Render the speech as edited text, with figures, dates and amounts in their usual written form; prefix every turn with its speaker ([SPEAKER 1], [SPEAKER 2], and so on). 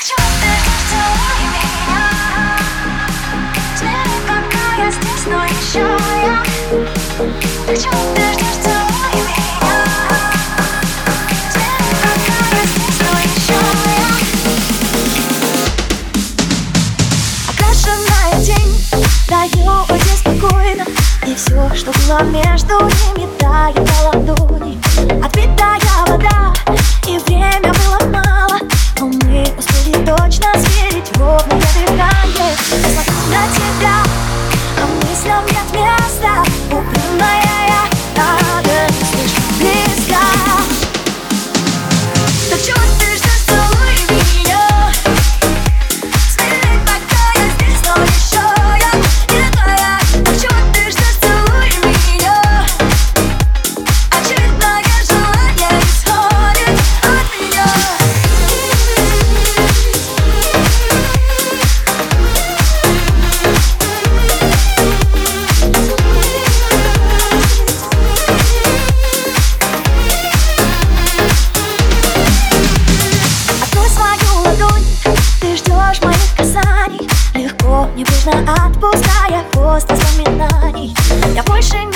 [SPEAKER 1] чего ты ждешь, целуй меня. Смелей, пока я здесь, но еще я. Так чего ты ждешь, целуй меня. Смелей, пока я здесь, но еще я. Окрашенная тень, даю уйти спокойно. И все, что было между ними, тает на ладони. Отбитая вода, и время было мало, но мы успели точно сверить ровное дыхание. Я смотрю на тебя, а мыслям нет места. Упрямая я, надо не слишком близко. Так чего ты ждешь, целуй меня. Смелей, пока я здесь, но еще я не твоя. Так чего ты ждешь, целуй меня. Очередное желание исходит от меня. Открой свою ладонь, ты ждешь моих касаний. Легко, небрежно отпуская хвост воспоминаний. Я больше не